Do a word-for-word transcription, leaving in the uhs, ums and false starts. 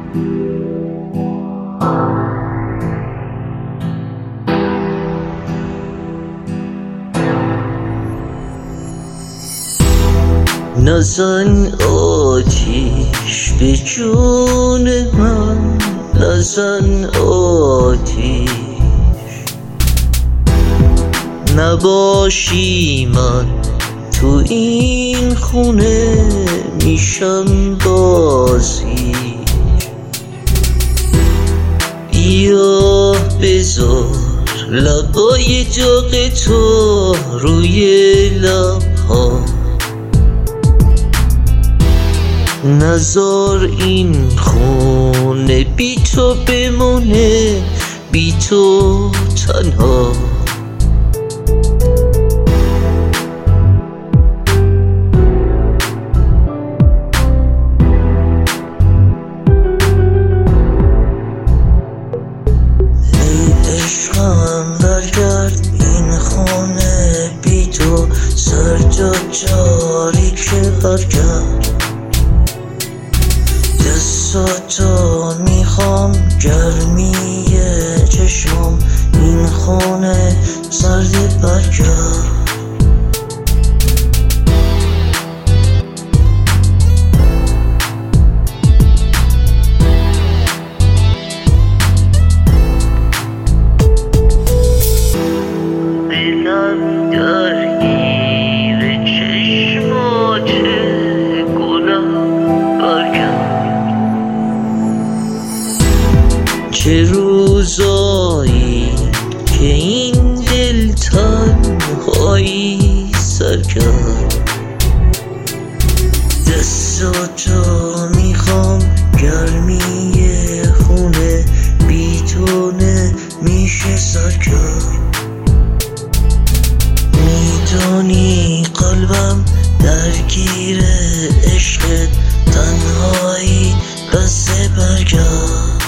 نزن آتیش به جون من، نزن آتیش، نباشی من تو این خونه میشم بازی. بیا بذار لبای داغ تو روی لبها، نذار این خونه بی تو بمونه، بی تو تنها. ای عشقم برگرد این خونه بی تو، سرجا جاری که برگرد. دستاتو میخوام گرمی چشمم، این خونه سرد برگرد. دلم درگیر چشماته گلم برگرد. چه روزایی که این دل تنهایی سر کرد. دستاتو میخوام گرمی خونه بی تو نمیشه سر کرد. میدونی قلبم درگیر عشقت، تنهایی بس برگرد.